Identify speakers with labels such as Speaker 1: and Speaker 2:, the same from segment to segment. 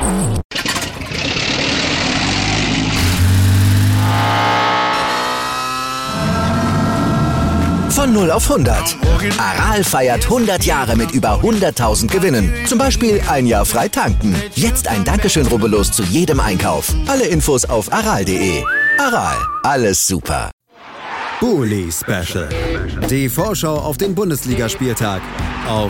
Speaker 1: Von 0 auf 100. Aral feiert 100 Jahre mit über 100.000 Gewinnen. Zum Beispiel ein Jahr frei tanken. Jetzt ein Dankeschön, rubbellos zu jedem Einkauf. Alle Infos auf aral.de. Aral, alles super.
Speaker 2: Bully Special. Die Vorschau auf den Bundesligaspieltag auf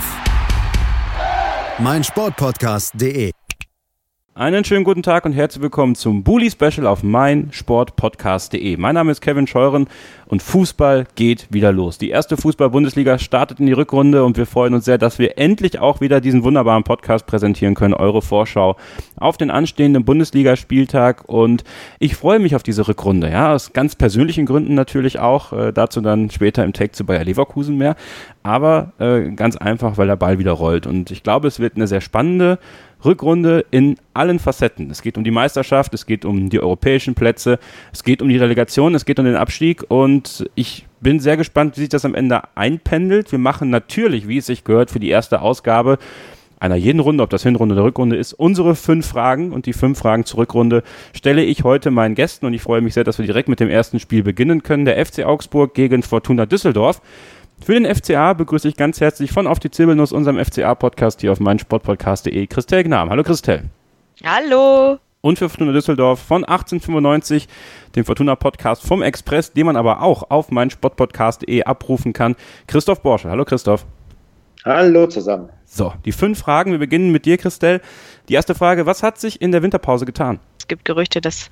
Speaker 2: meinsportpodcast.de.
Speaker 3: Einen schönen guten Tag und herzlich willkommen zum Bully Special auf meinsportpodcast.de. Mein Name ist Kevin Scheuren und Fußball geht wieder los. Die erste Fußball-Bundesliga startet in die Rückrunde und wir freuen uns sehr, dass wir endlich auch wieder diesen wunderbaren Podcast präsentieren können, eure Vorschau auf den anstehenden Bundesligaspieltag, und ich freue mich auf diese Rückrunde, ja, aus ganz persönlichen Gründen natürlich auch, dazu dann später im Take zu Bayer Leverkusen mehr, aber ganz einfach, weil der Ball wieder rollt, und ich glaube, es wird eine sehr spannende Rückrunde in allen Facetten. Es geht um die Meisterschaft, es geht um die europäischen Plätze, es geht um die Relegation, es geht um den Abstieg, und ich bin sehr gespannt, wie sich das am Ende einpendelt. Wir machen natürlich, wie es sich gehört, für die erste Ausgabe einer jeden Runde, ob das Hinrunde oder Rückrunde ist, unsere 5 Fragen, und die 5 Fragen zur Rückrunde stelle ich heute meinen Gästen, und ich freue mich sehr, dass wir direkt mit dem ersten Spiel beginnen können. Der FC Augsburg gegen Fortuna Düsseldorf. Für den FCA begrüße ich ganz herzlich von Auf die Zirbelnuss, unserem FCA-Podcast hier auf meinsportpodcast.de, Christel Gnam. Hallo Christel.
Speaker 4: Hallo.
Speaker 3: Und für Fortuna Düsseldorf von 1895, dem Fortuna-Podcast vom Express, den man aber auch auf meinsportpodcast.de abrufen kann, Christoph Borsche. Hallo Christoph.
Speaker 5: Hallo zusammen.
Speaker 3: So, die 5 Fragen. Wir beginnen mit dir, Christel. Die erste Frage: Was hat sich in der Winterpause getan?
Speaker 4: Es gibt Gerüchte, dass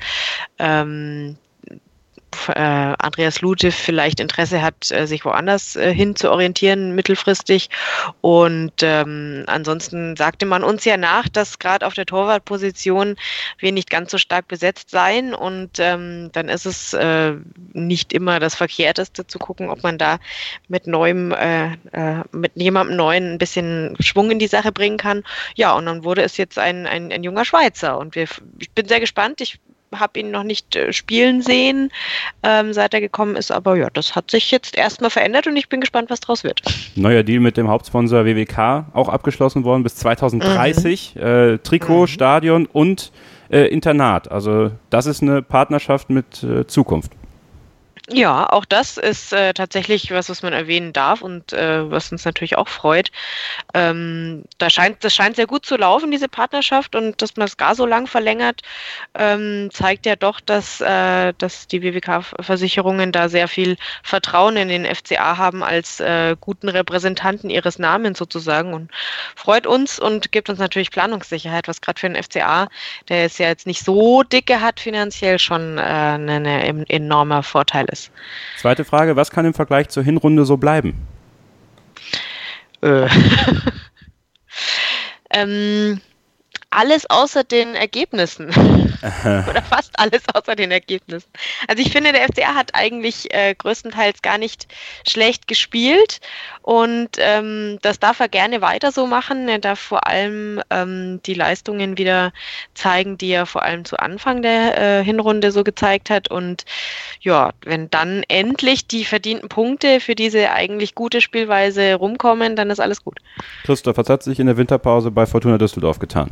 Speaker 4: Andreas Lute vielleicht Interesse hat, sich woanders hin zu orientieren, mittelfristig. Und ansonsten sagte man uns ja nach, dass gerade auf der Torwartposition wir nicht ganz so stark besetzt seien. Und dann ist es nicht immer das Verkehrteste zu gucken, ob man da mit jemandem Neuen ein bisschen Schwung in die Sache bringen kann. Ja, und dann wurde es jetzt ein junger Schweizer. Und ich bin sehr gespannt. Ich habe ihn noch nicht spielen sehen, seit er gekommen ist, aber ja, das hat sich jetzt erstmal verändert und ich bin gespannt, was draus wird.
Speaker 3: Neuer Deal mit dem Hauptsponsor WWK, auch abgeschlossen worden bis 2030, Trikot, Stadion und Internat, also das ist eine Partnerschaft mit Zukunft.
Speaker 4: Ja, auch das ist tatsächlich was man erwähnen darf und was uns natürlich auch freut. Das scheint sehr gut zu laufen, diese Partnerschaft, und dass man es gar so lang verlängert, zeigt ja doch, dass die WWK-Versicherungen da sehr viel Vertrauen in den FCA haben als guten Repräsentanten ihres Namens sozusagen, und freut uns und gibt uns natürlich Planungssicherheit, was gerade für den FCA, der es ja jetzt nicht so dicke hat, finanziell schon ein enormer Vorteil ist.
Speaker 3: Zweite Frage: Was kann im Vergleich zur Hinrunde so bleiben?
Speaker 4: Alles außer den Ergebnissen. Oder fast alles außer den Ergebnissen. Also ich finde, der FCA hat eigentlich größtenteils gar nicht schlecht gespielt, und das darf er gerne weiter so machen. Er darf vor allem die Leistungen wieder zeigen, die er vor allem zu Anfang der Hinrunde so gezeigt hat, und ja, wenn dann endlich die verdienten Punkte für diese eigentlich gute Spielweise rumkommen, dann ist alles gut.
Speaker 3: Christoph, was hat sich in der Winterpause bei Fortuna Düsseldorf getan?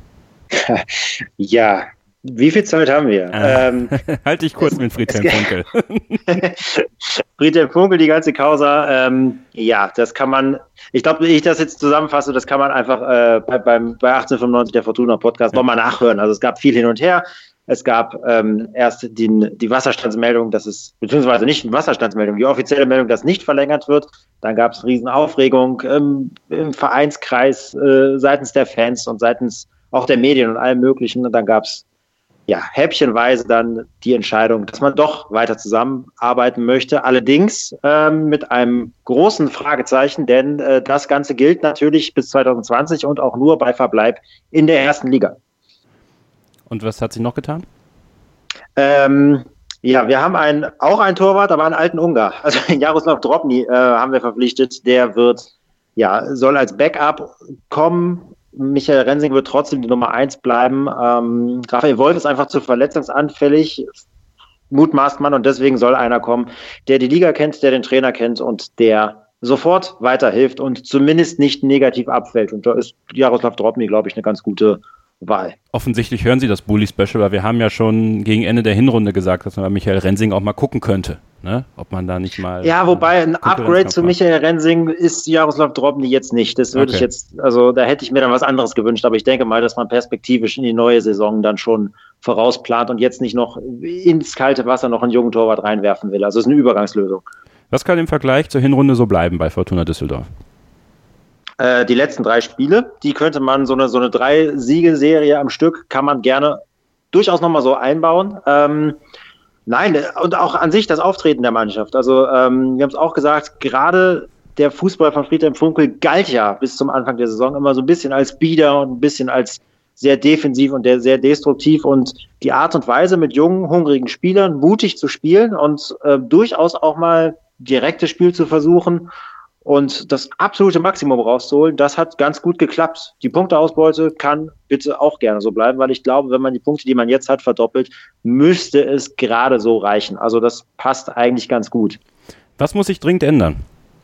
Speaker 5: Ja, wie viel Zeit haben wir?
Speaker 3: Halt dich kurz mit Friedhelm Funkel.
Speaker 5: Friedhelm Funkel, die ganze Causa, ja, das kann man, ich glaube, wie ich das jetzt zusammenfasse, das kann man einfach bei 1895 der Fortuna Podcast nochmal nachhören. Also es gab viel hin und her. Es gab erst die Wasserstandsmeldung, beziehungsweise nicht die Wasserstandsmeldung, die offizielle Meldung, dass nicht verlängert wird. Dann gab es Riesenaufregung im Vereinskreis seitens der Fans und seitens auch der Medien und allem Möglichen. Und dann gab es häppchenweise dann die Entscheidung, dass man doch weiter zusammenarbeiten möchte. Allerdings mit einem großen Fragezeichen, denn das Ganze gilt natürlich bis 2020 und auch nur bei Verbleib in der ersten Liga.
Speaker 3: Und was hat sich noch getan?
Speaker 5: Wir haben auch einen Torwart, aber einen alten Ungar. Also Jaroslav Drobny haben wir verpflichtet. Der soll als Backup kommen. Michael Rensing wird trotzdem die Nummer 1 bleiben. Raphael Wolf ist einfach zu verletzungsanfällig, mutmaßt man, und deswegen soll einer kommen, der die Liga kennt, der den Trainer kennt und der sofort weiterhilft und zumindest nicht negativ abfällt. Und da ist Jaroslav Drobny, glaube ich, eine ganz gute Wahl.
Speaker 3: Offensichtlich hören Sie das Bully-Special, weil wir haben ja schon gegen Ende der Hinrunde gesagt, dass man bei Michael Rensing auch mal gucken könnte, ne? Ob man da nicht mal...
Speaker 5: Ja, wobei ein Upgrade zu Michael Rensing ist Jaroslav Drobny jetzt nicht. Das würde ich jetzt, also da hätte ich mir dann was anderes gewünscht, aber ich denke mal, dass man perspektivisch in die neue Saison dann schon vorausplant und jetzt nicht noch ins kalte Wasser noch einen jungen Torwart reinwerfen will. Also es ist eine Übergangslösung.
Speaker 3: Was kann im Vergleich zur Hinrunde so bleiben bei Fortuna Düsseldorf?
Speaker 5: Die letzten 3 Spiele, die könnte man, so eine 3-Siege-Serie am Stück kann man gerne durchaus nochmal so einbauen. Nein, und auch an sich das Auftreten der Mannschaft. Also wir haben es auch gesagt, gerade der Fußball von Friedhelm Funkel galt ja bis zum Anfang der Saison immer so ein bisschen als bieder und ein bisschen als sehr defensiv und sehr destruktiv. Und die Art und Weise, mit jungen, hungrigen Spielern mutig zu spielen und durchaus auch mal direktes Spiel zu versuchen und das absolute Maximum rauszuholen, das hat ganz gut geklappt. Die Punkteausbeute kann bitte auch gerne so bleiben, weil ich glaube, wenn man die Punkte, die man jetzt hat, verdoppelt, müsste es gerade so reichen. Also das passt eigentlich ganz gut.
Speaker 3: Was muss sich dringend ändern?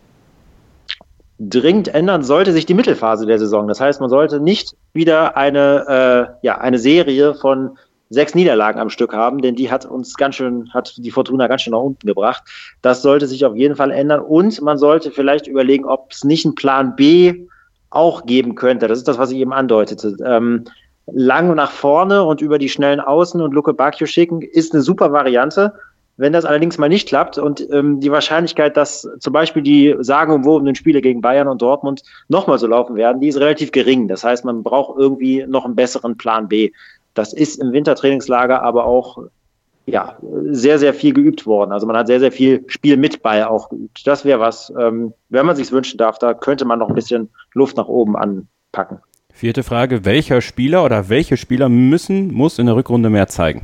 Speaker 5: Dringend ändern sollte sich die Mittelphase der Saison. Das heißt, man sollte nicht wieder eine Serie von 6 Niederlagen am Stück haben, denn die hat die Fortuna ganz schön nach unten gebracht. Das sollte sich auf jeden Fall ändern und man sollte vielleicht überlegen, ob es nicht einen Plan B auch geben könnte. Das ist das, was ich eben andeutete. Lang nach vorne und über die schnellen Außen und Luke Bacchio schicken ist eine super Variante. Wenn das allerdings mal nicht klappt und die Wahrscheinlichkeit, dass zum Beispiel die sagenumwobenen Spiele gegen Bayern und Dortmund nochmal so laufen werden, die ist relativ gering. Das heißt, man braucht irgendwie noch einen besseren Plan B. Das ist im Wintertrainingslager aber auch sehr, sehr viel geübt worden. Also man hat sehr, sehr viel Spiel mit Ball auch geübt. Das wäre was, wenn man sich's wünschen darf, da könnte man noch ein bisschen Luft nach oben anpacken.
Speaker 3: 4. Frage, welcher Spieler oder welche Spieler muss in der Rückrunde mehr zeigen?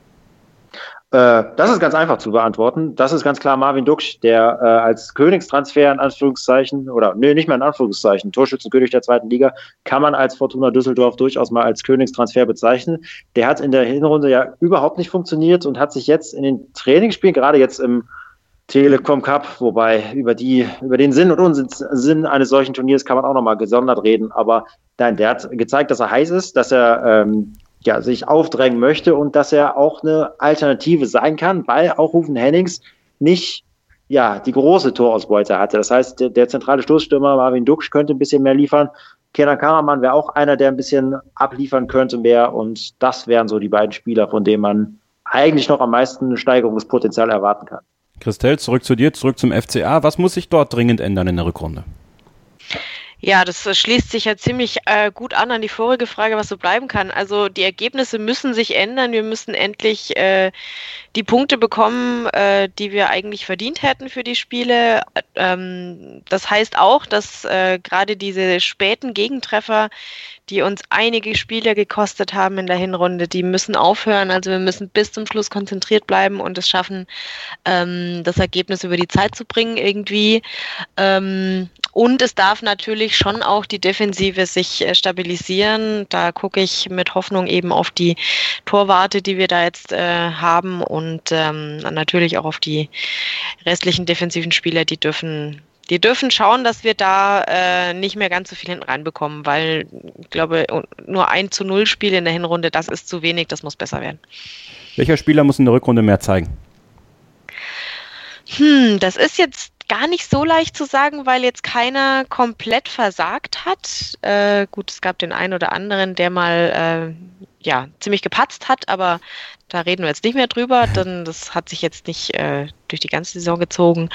Speaker 5: Das ist ganz einfach zu beantworten. Das ist ganz klar Marvin Duksch, der als Königstransfer in Anführungszeichen, nicht mehr in Anführungszeichen, Torschützenkönig der 2. Liga, kann man als Fortuna Düsseldorf durchaus mal als Königstransfer bezeichnen. Der hat in der Hinrunde ja überhaupt nicht funktioniert und hat sich jetzt in den Trainingsspielen, gerade jetzt im Telekom Cup, wobei über den Sinn und Unsinn eines solchen Turniers kann man auch nochmal gesondert reden, aber nein, der hat gezeigt, dass er heiß ist, dass er sich aufdrängen möchte und dass er auch eine Alternative sein kann, weil auch Ruven Hennings nicht die große Torausbeute hatte. Das heißt, der zentrale Stoßstürmer Marvin Duksch könnte ein bisschen mehr liefern. Kenan Karaman wäre auch einer, der ein bisschen abliefern könnte mehr und das wären so die beiden Spieler, von denen man eigentlich noch am meisten Steigerungspotenzial erwarten kann.
Speaker 3: Christel, zurück zu dir, zurück zum FCA. Was muss sich dort dringend ändern in der Rückrunde?
Speaker 4: Ja, das schließt sich ja ziemlich gut an die vorige Frage, was so bleiben kann. Also die Ergebnisse müssen sich ändern. Wir müssen endlich die Punkte bekommen, die wir eigentlich verdient hätten für die Spiele. Das heißt auch, dass gerade diese späten Gegentreffer, die uns einige Spiele gekostet haben in der Hinrunde, die müssen aufhören. Also wir müssen bis zum Schluss konzentriert bleiben und es schaffen, das Ergebnis über die Zeit zu bringen irgendwie. Und es darf natürlich schon auch die Defensive sich stabilisieren. Da gucke ich mit Hoffnung eben auf die Torwarte, die wir da jetzt haben und natürlich auch auf die restlichen defensiven Spieler, die dürfen schauen, dass wir da nicht mehr ganz so viel hinten reinbekommen, weil ich glaube, nur 1:0 Spiel in der Hinrunde, das ist zu wenig, das muss besser werden.
Speaker 3: Welcher Spieler muss in der Rückrunde mehr zeigen?
Speaker 4: Das ist jetzt gar nicht so leicht zu sagen, weil jetzt keiner komplett versagt hat. Gut, es gab den einen oder anderen, der mal ziemlich gepatzt hat, aber da reden wir jetzt nicht mehr drüber, denn das hat sich jetzt nicht durch die ganze Saison gezogen.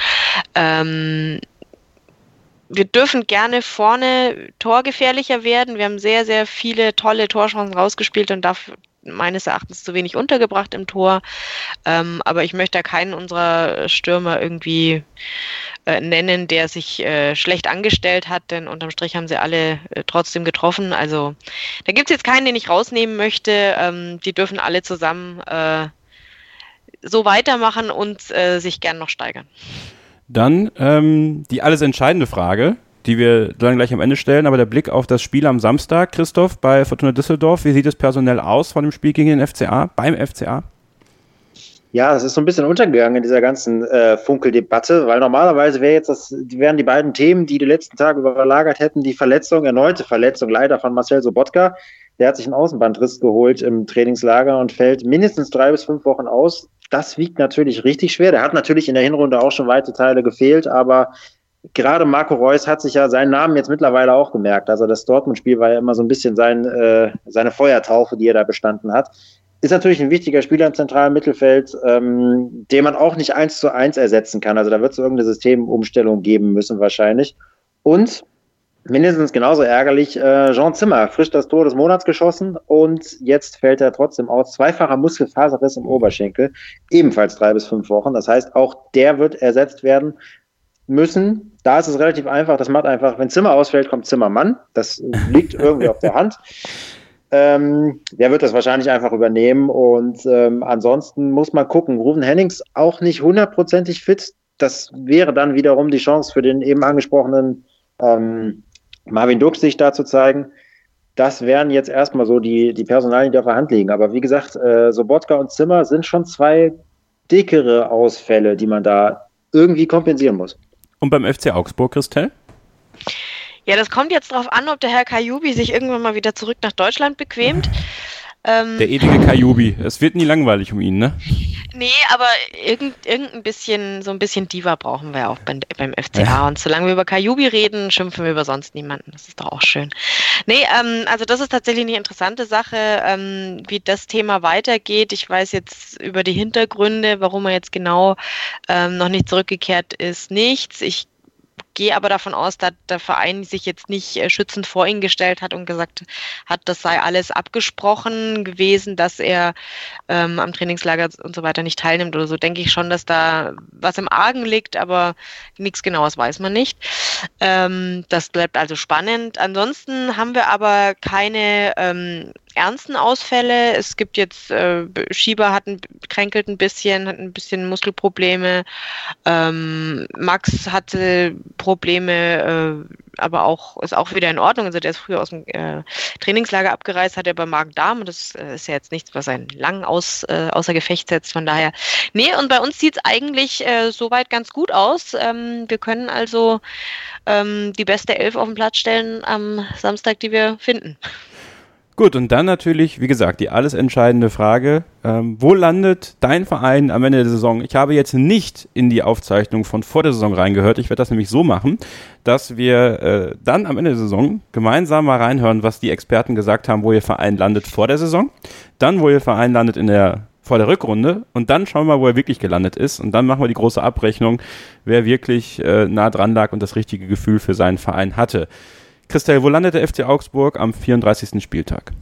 Speaker 4: Wir dürfen gerne vorne torgefährlicher werden. Wir haben sehr, sehr viele tolle Torchancen rausgespielt und dafür meines Erachtens zu wenig untergebracht im Tor. Aber ich möchte da keinen unserer Stürmer irgendwie nennen, der sich schlecht angestellt hat, denn unterm Strich haben sie alle trotzdem getroffen. Also da gibt es jetzt keinen, den ich rausnehmen möchte. Die dürfen alle zusammen so weitermachen und sich gern noch steigern.
Speaker 3: Dann die alles entscheidende Frage, die wir dann gleich am Ende stellen, aber der Blick auf das Spiel am Samstag, Christoph, bei Fortuna Düsseldorf. Wie sieht es personell aus von dem Spiel gegen den FCA, beim FCA?
Speaker 5: Ja, es ist so ein bisschen untergegangen in dieser ganzen Funkel-Debatte, weil normalerweise wären die beiden Themen, die letzten Tage überlagert hätten, die erneute Verletzung leider von Marcel Sobotka. Der hat sich einen Außenbandriss geholt im Trainingslager und fällt mindestens 3 bis 5 Wochen aus. Das wiegt natürlich richtig schwer. Der hat natürlich in der Hinrunde auch schon weite Teile gefehlt, aber gerade Marco Reus hat sich ja seinen Namen jetzt mittlerweile auch gemerkt. Also das Dortmund-Spiel war ja immer so ein bisschen seine Feuertaufe, die er da bestanden hat. Ist natürlich ein wichtiger Spieler im zentralen Mittelfeld, den man auch nicht 1:1 ersetzen kann. Also da wird es irgendeine Systemumstellung geben müssen wahrscheinlich. Und mindestens genauso ärgerlich, Jean Zimmer, frisch das Tor des Monats geschossen und jetzt fällt er trotzdem aus. 2-facher Muskelfaserriss im Oberschenkel, ebenfalls 3 bis 5 Wochen. Das heißt, auch der wird ersetzt werden müssen. Da ist es relativ einfach. Das macht einfach, wenn Zimmer ausfällt, kommt Zimmermann. Das liegt irgendwie auf der Hand. Der wird das wahrscheinlich einfach übernehmen und ansonsten muss man gucken. Ruven Hennings auch nicht 100%ig fit. Das wäre dann wiederum die Chance für den eben angesprochenen Marvin Dux, sich da zu zeigen. Das wären jetzt erstmal so die Personalien, die auf der Hand liegen. Aber wie gesagt, Sobotka und Zimmer sind schon 2 dickere Ausfälle, die man da irgendwie kompensieren muss.
Speaker 3: Und beim FC Augsburg, Christel?
Speaker 4: Ja, das kommt jetzt drauf an, ob der Herr Kajubi sich irgendwann mal wieder zurück nach Deutschland bequemt.
Speaker 3: Der ewige Kajubi. Es wird nie langweilig um ihn, ne?
Speaker 4: Nee, aber irgendein bisschen, so ein bisschen Diva brauchen wir auch beim FCA. Ja. Und solange wir über Kajubi reden, schimpfen wir über sonst niemanden. Das ist doch auch schön. Nee, also das ist tatsächlich eine interessante Sache, wie das Thema weitergeht. Ich weiß jetzt über die Hintergründe, warum er jetzt genau noch nicht zurückgekehrt ist, nichts. Ich gehe aber davon aus, dass der Verein sich jetzt nicht schützend vor ihn gestellt hat und gesagt hat, das sei alles abgesprochen gewesen, dass er am Trainingslager und so weiter nicht teilnimmt oder so. Denke ich schon, dass da was im Argen liegt, aber nichts Genaues weiß man nicht. Das bleibt also spannend. Ansonsten haben wir aber keine ernsten Ausfälle. Es gibt jetzt, Schieber kränkelt ein bisschen, hat ein bisschen Muskelprobleme. Max hatte Probleme, aber ist auch wieder in Ordnung. Also der ist früher aus dem Trainingslager abgereist, hat er bei Magen-Darm und das ist ja jetzt nichts, was einen lang außer Gefecht setzt. Von daher, nee, und bei uns sieht es eigentlich soweit ganz gut aus. Wir können also die beste 11 auf den Platz stellen am Samstag, die wir finden.
Speaker 3: Gut, und dann natürlich, wie gesagt, die alles entscheidende Frage, wo landet dein Verein am Ende der Saison? Ich habe jetzt nicht in die Aufzeichnung von vor der Saison reingehört, ich werde das nämlich so machen, dass wir dann am Ende der Saison gemeinsam mal reinhören, was die Experten gesagt haben, wo ihr Verein landet vor der Saison, dann wo ihr Verein landet vor der Rückrunde und dann schauen wir mal, wo er wirklich gelandet ist und dann machen wir die große Abrechnung, wer wirklich nah dran lag und das richtige Gefühl für seinen Verein hatte. Christel, wo landet der FC Augsburg am 34. Spieltag?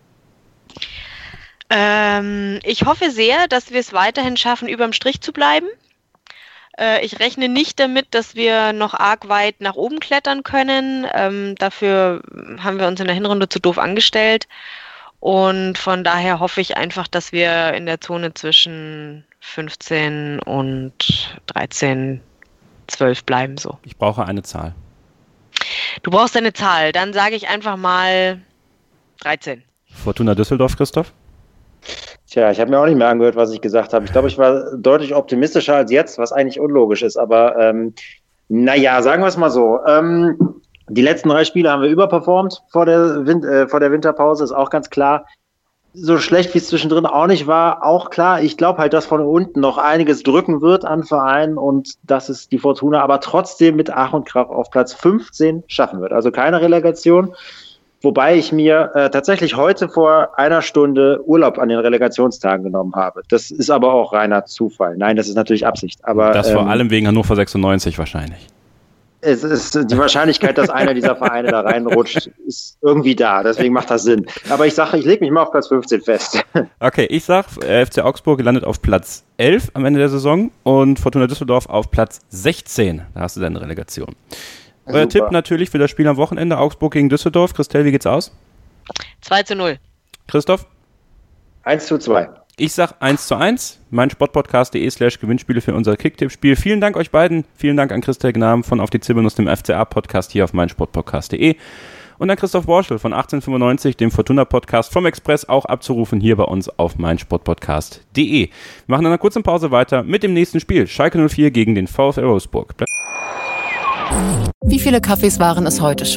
Speaker 4: Ich hoffe sehr, dass wir es weiterhin schaffen, überm Strich zu bleiben. Ich rechne nicht damit, dass wir noch arg weit nach oben klettern können. Dafür haben wir uns in der Hinrunde zu doof angestellt. Und von daher hoffe ich einfach, dass wir in der Zone zwischen 15 und 13, 12 bleiben. So.
Speaker 3: Ich brauche eine Zahl.
Speaker 4: Du brauchst eine Zahl, dann sage ich einfach mal 13.
Speaker 3: Fortuna Düsseldorf, Christoph?
Speaker 5: Tja, ich habe mir auch nicht mehr angehört, was ich gesagt habe. Ich glaube, ich war deutlich optimistischer als jetzt, was eigentlich unlogisch ist. Aber naja, sagen wir es mal so. Die letzten 3 Spiele haben wir überperformt vor der Winterpause, ist auch ganz klar. So schlecht, wie es zwischendrin auch nicht war, auch klar. Ich glaube halt, dass von unten noch einiges drücken wird an Vereinen und dass es die Fortuna aber trotzdem mit Ach und Krach auf Platz 15 schaffen wird. Also keine Relegation. Wobei ich mir tatsächlich heute vor einer Stunde Urlaub an den Relegationstagen genommen habe. Das ist aber auch reiner Zufall. Nein, das ist natürlich Absicht. Aber
Speaker 3: das vor allem wegen Hannover 96 wahrscheinlich.
Speaker 5: Es ist die Wahrscheinlichkeit, dass einer dieser Vereine da reinrutscht, ist irgendwie da. Deswegen macht das Sinn. Aber ich sage, ich lege mich mal auf Platz 15 fest. Okay,
Speaker 3: ich sage, FC Augsburg landet auf Platz 11 am Ende der Saison und Fortuna Düsseldorf auf Platz 16. Da hast du deine Relegation. Euer Tipp natürlich für das Spiel am Wochenende, Augsburg gegen Düsseldorf. Christel, wie geht's aus?
Speaker 4: 2:0.
Speaker 3: Christoph?
Speaker 5: 1:2.
Speaker 3: Ich sag 1:1, meinsportpodcast.de/Gewinnspiele für unser Kicktipp-Spiel. Vielen Dank euch beiden. Vielen Dank an Christel Gnam von Auf die Zirbelnuss, dem FCA-Podcast hier auf meinsportpodcast.de. Und an Christoph Borschel von 1895, dem Fortuna-Podcast vom Express, auch abzurufen hier bei uns auf meinsportpodcast.de. Wir machen dann eine kurze Pause weiter mit dem nächsten Spiel. Schalke 04 gegen den VfL Wolfsburg.
Speaker 6: Wie viele Kaffees waren es heute schon?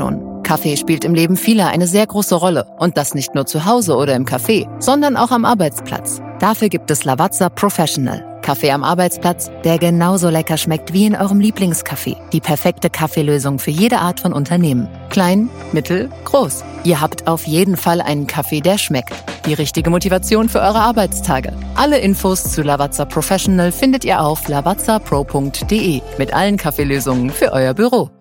Speaker 6: Kaffee spielt im Leben vieler eine sehr große Rolle. Und das nicht nur zu Hause oder im Café, sondern auch am Arbeitsplatz. Dafür gibt es Lavazza Professional. Kaffee am Arbeitsplatz, der genauso lecker schmeckt wie in eurem Lieblingscafé. Die perfekte Kaffeelösung für jede Art von Unternehmen. Klein, mittel, groß. Ihr habt auf jeden Fall einen Kaffee, der schmeckt. Die richtige Motivation für eure Arbeitstage. Alle Infos zu Lavazza Professional findet ihr auf lavazzapro.de mit allen Kaffeelösungen für euer Büro.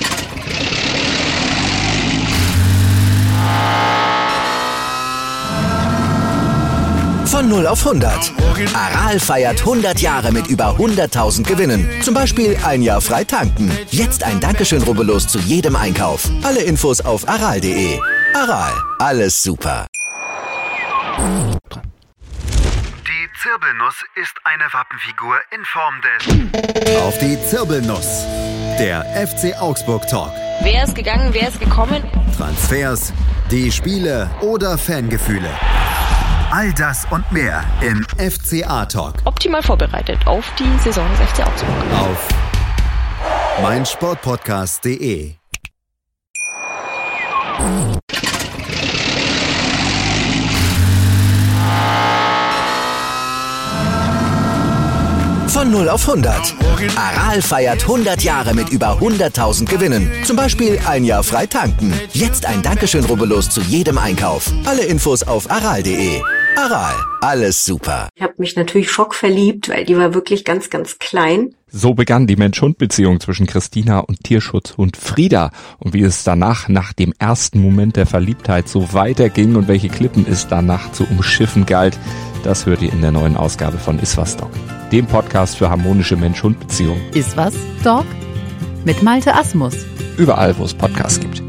Speaker 1: Von 0 auf 100. Aral feiert 100 Jahre mit über 100.000 Gewinnen. Zum Beispiel ein Jahr frei tanken. Jetzt ein Dankeschön, rubbellos zu jedem Einkauf. Alle Infos auf aral.de. Aral, alles super.
Speaker 7: Die Zirbelnuss ist eine Wappenfigur in Form des...
Speaker 2: Auf die Zirbelnuss. Der FC Augsburg Talk.
Speaker 8: Wer ist gegangen, wer ist gekommen?
Speaker 2: Transfers, die Spiele oder Fangefühle. All das und mehr im FCA Talk.
Speaker 8: Optimal vorbereitet auf die Saison des FC Augsburg.
Speaker 2: Auf meinsportpodcast.de.
Speaker 1: Von 0 auf 100. Aral feiert 100 Jahre mit über 100.000 Gewinnen. Zum Beispiel ein Jahr frei tanken. Jetzt ein Dankeschön, rubbellos zu jedem Einkauf. Alle Infos auf aral.de. Aral, alles super.
Speaker 9: Ich habe mich natürlich schockverliebt, weil die war wirklich ganz, ganz klein.
Speaker 10: So begann die Mensch-Hund-Beziehung zwischen Christina und Tierschutzhund Frieda. Und wie es danach, nach dem ersten Moment der Verliebtheit, so weiterging und welche Klippen es danach zu umschiffen galt, das hört ihr in der neuen Ausgabe von Iswas Dog, dem Podcast für harmonische Mensch-Hund-Beziehungen.
Speaker 6: Iswas Dog? Mit Malte Asmus.
Speaker 10: Überall, wo es Podcasts gibt.